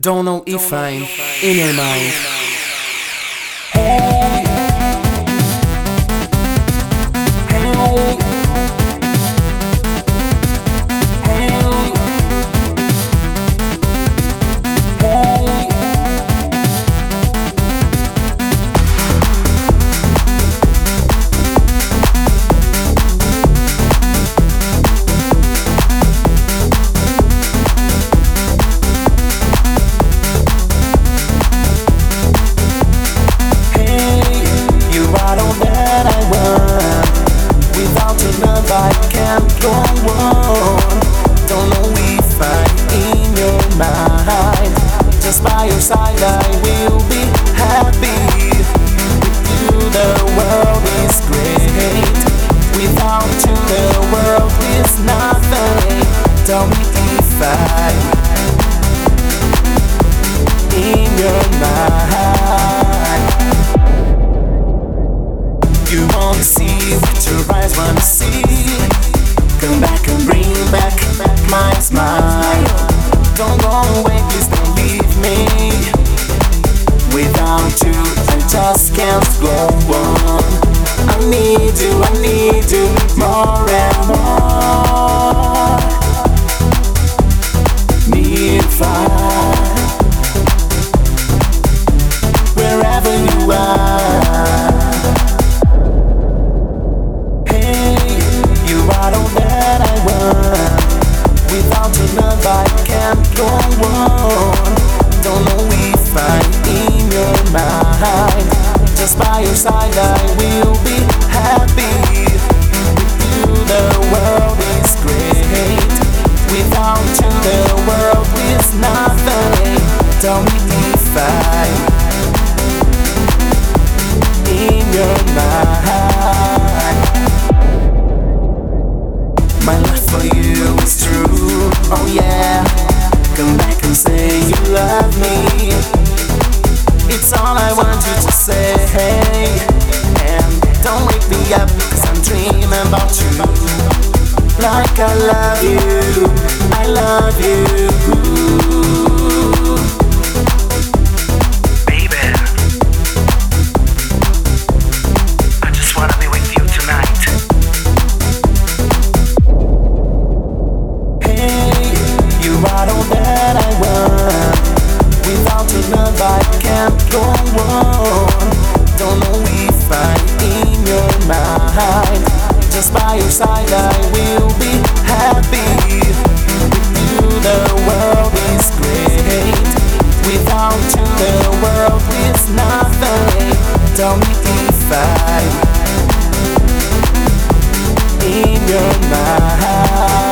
Don't know if I'm in your mind. Hey, hey, hey, hey. I can't go on. Don't know if I'm in your mind. Just by your side I will be happy. With you the world is great. Without you the world is nothing. Tell me if I'm in your mind. You only see what your eyes wanna see. Come back and bring back my smile. Don't go away, please don't leave me. Without you, I just can't go on. I need you more and more. Need fire wherever you are. Without your love I can't go on. Don't know if I'm in your mind. Just by your side I will be happy. With you the world is great. Without you the world is nothing. Tell me if I'm in your mind. My love for you is true, oh yeah. Come back and say you love me. It's all I want you to say. And don't wake me up, cause I'm dreaming about you. Like I love you, I love you. I can't go on. Don't know if I'm in your mind. Just by your side I will be happy. With you the world is great. Without you the world is nothing. Tell me if I'm in your mind.